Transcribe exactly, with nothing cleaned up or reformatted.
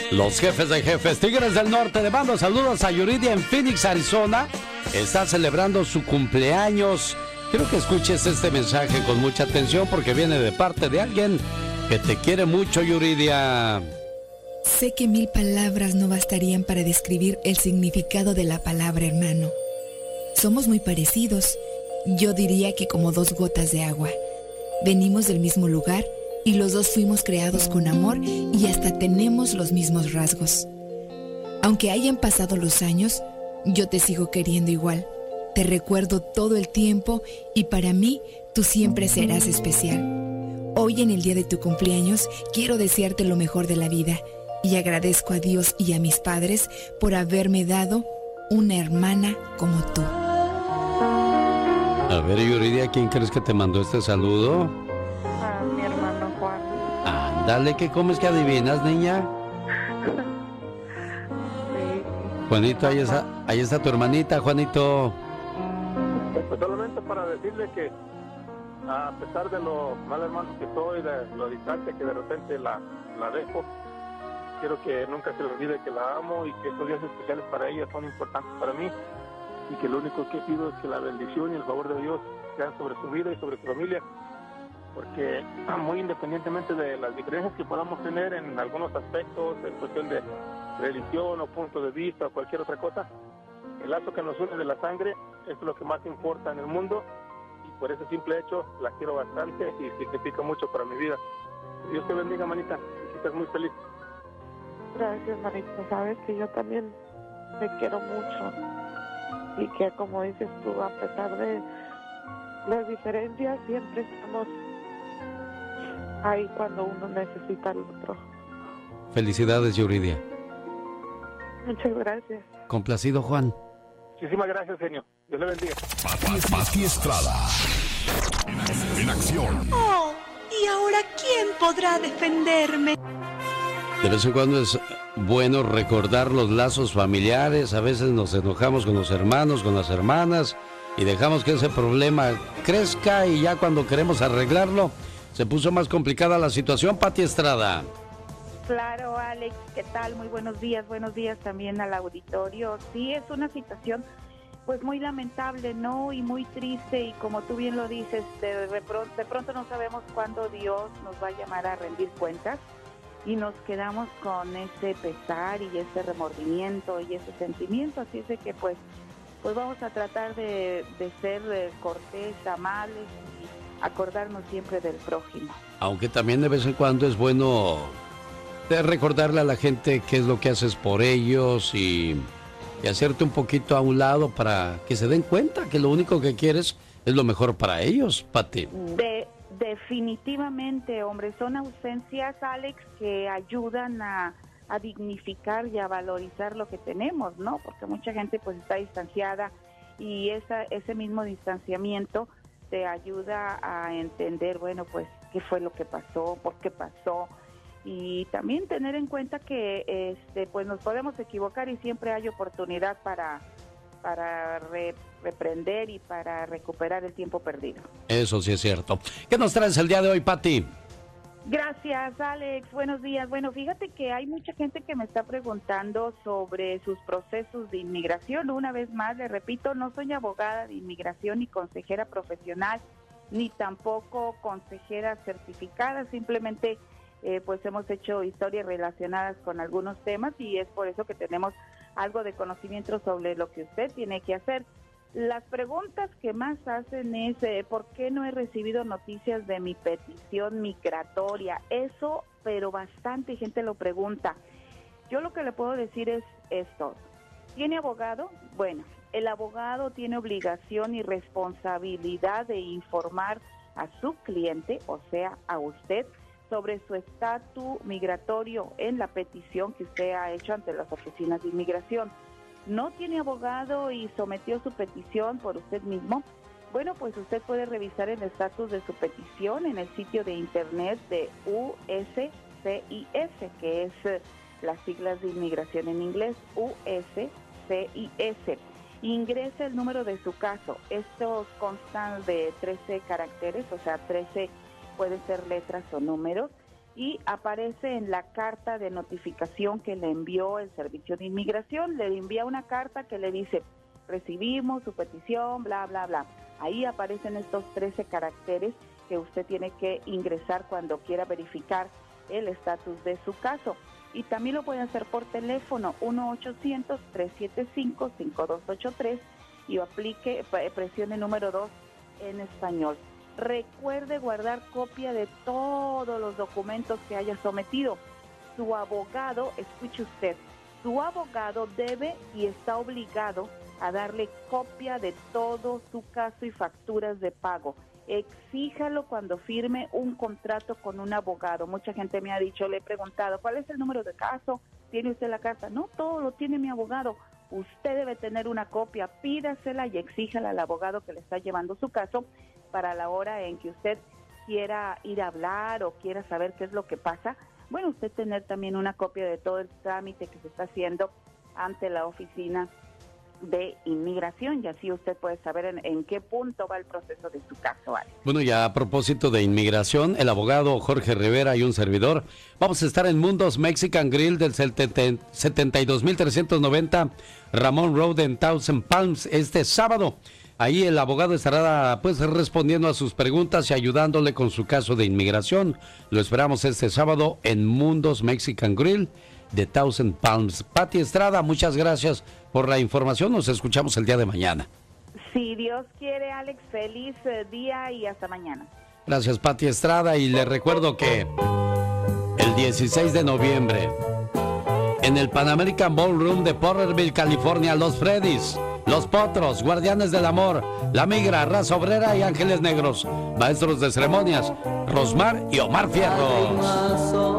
Los jefes de jefes, Tigres del Norte, le mando saludos a Yuridia en Phoenix, Arizona. Está celebrando su cumpleaños. Quiero que escuches este mensaje con mucha atención porque viene de parte de alguien que te quiere mucho, Yuridia. Sé que mil palabras no bastarían para describir el significado de la palabra hermano. Somos muy parecidos. Yo diría que como dos gotas de agua. Venimos del mismo lugar y los dos fuimos creados con amor y hasta tenemos los mismos rasgos. Aunque hayan pasado los años, yo te sigo queriendo igual. Te recuerdo todo el tiempo y para mí tú siempre serás especial. Hoy en el día de tu cumpleaños quiero desearte lo mejor de la vida y agradezco a Dios y a mis padres por haberme dado una hermana como tú. A ver, Yuridia, ¿quién crees que te mandó este saludo? A mi hermano Juan. Ándale, ¿qué comes que adivinas, niña? Sí. Juanito, ahí está, ahí está tu hermanita, Juanito. Pues solamente para decirle que a pesar de lo mal hermano que soy, de lo distante que de repente la, la dejo, quiero que nunca se le olvide que la amo y que estos días especiales para ella son importantes para mí y que lo único que pido es que la bendición y el favor de Dios sean sobre su vida y sobre su familia, porque muy independientemente de las diferencias que podamos tener en algunos aspectos, en cuestión de religión o punto de vista o cualquier otra cosa, el lazo que nos une de la sangre es lo que más importa en el mundo y por ese simple hecho la quiero bastante y significa mucho para mi vida. Dios te bendiga, manita, y que estés muy feliz. Gracias, Marita. Sabes que yo también te quiero mucho y que, como dices tú, a pesar de las diferencias, siempre estamos ahí cuando uno necesita al otro. Felicidades, Yuridia. Muchas gracias. Complacido, Juan. Muchísimas gracias, señor. Dios le bendiga. Pati, Pati Estrada. En acción. Oh, ¿y ahora quién podrá defenderme? De vez en cuando es bueno recordar los lazos familiares. A veces nos enojamos con los hermanos, con las hermanas y dejamos que ese problema crezca y ya cuando queremos arreglarlo se puso más complicada la situación. Pati Estrada. Claro, Alex, ¿qué tal? Muy buenos días, buenos días también al auditorio. Sí, es una situación pues muy lamentable, ¿no? Y muy triste y como tú bien lo dices, de, de, pronto, de pronto no sabemos cuándo Dios nos va a llamar a rendir cuentas y nos quedamos con ese pesar y ese remordimiento y ese sentimiento, así es de que pues, pues vamos a tratar de, de ser eh, cortés, amables y acordarnos siempre del prójimo. Aunque también de vez en cuando es bueno de recordarle a la gente qué es lo que haces por ellos y, y hacerte un poquito a un lado para que se den cuenta que lo único que quieres es lo mejor para ellos, Pati. De, definitivamente, hombre, son ausencias, Alex, que ayudan a, a dignificar y a valorizar lo que tenemos, ¿no? Porque mucha gente pues está distanciada y esa, ese mismo distanciamiento te ayuda a entender, bueno, pues qué fue lo que pasó, por qué pasó. Y también tener en cuenta que este pues nos podemos equivocar y siempre hay oportunidad para, para re, reprender y para recuperar el tiempo perdido. Eso sí es cierto. ¿Qué nos traes el día de hoy, Pati? Gracias, Alex. Buenos días. Bueno, fíjate que hay mucha gente que me está preguntando sobre sus procesos de inmigración. Una vez más, le repito, no soy abogada de inmigración ni consejera profesional, ni tampoco consejera certificada, simplemente Eh, pues hemos hecho historias relacionadas con algunos temas y es por eso que tenemos algo de conocimiento sobre lo que usted tiene que hacer. Las preguntas que más hacen es eh, ¿por qué no he recibido noticias de mi petición migratoria? Eso, pero bastante gente lo pregunta. Yo lo que le puedo decir es esto. ¿Tiene abogado? Bueno, el abogado tiene obligación y responsabilidad de informar a su cliente, o sea, a usted, sobre su estatus migratorio en la petición que usted ha hecho ante las oficinas de inmigración. ¿No tiene abogado y sometió su petición por usted mismo? Bueno, pues usted puede revisar el estatus de su petición en el sitio de internet de U S C I S, que es eh, las siglas de inmigración en inglés, U S C I S. Ingrese el número de su caso. Estos constan de trece caracteres, o sea, trece pueden ser letras o números, y aparece en la carta de notificación que le envió el Servicio de Inmigración. Le envía una carta que le dice, recibimos su petición, bla, bla, bla. Ahí aparecen estos trece caracteres que usted tiene que ingresar cuando quiera verificar el estatus de su caso. Y también lo puede hacer por teléfono, uno ochocientos, tres siete cinco, cinco dos ocho tres, y aplique, presione número dos en español. Recuerde guardar copia de todos los documentos que haya sometido. Su abogado, escuche usted, su abogado debe y está obligado a darle copia de todo su caso y facturas de pago. Exíjalo cuando firme un contrato con un abogado. Mucha gente me ha dicho, le he preguntado, ¿cuál es el número de caso? ¿Tiene usted la carta? No, todo lo tiene mi abogado. Usted debe tener una copia, pídasela y exíjala al abogado que le está llevando su caso para la hora en que usted quiera ir a hablar o quiera saber qué es lo que pasa. Bueno, usted tener también una copia de todo el trámite que se está haciendo ante la oficina de inmigración, y así usted puede saber en, en qué punto va el proceso de su caso, Alex. Bueno, ya a propósito de inmigración, el abogado Jorge Rivera y un servidor vamos a estar en Mundos Mexican Grill del setenta y dos mil trescientos noventa Ramón Road en Thousand Palms este sábado. Ahí el abogado estará pues respondiendo a sus preguntas y ayudándole con su caso de inmigración. Lo esperamos este sábado en Mundos Mexican Grill de Thousand Palms. Pati Estrada, muchas gracias por la información. Nos escuchamos el día de mañana. Si Dios quiere, Alex, feliz día y hasta mañana. Gracias, Pati Estrada. Y le recuerdo que el dieciséis de noviembre en el Pan American Ballroom de Porterville, California, Los Freddys, Los Potros, Guardianes del Amor, La Migra, Raza Obrera y Ángeles Negros. Maestros de ceremonias, Rosmar y Omar Fierros.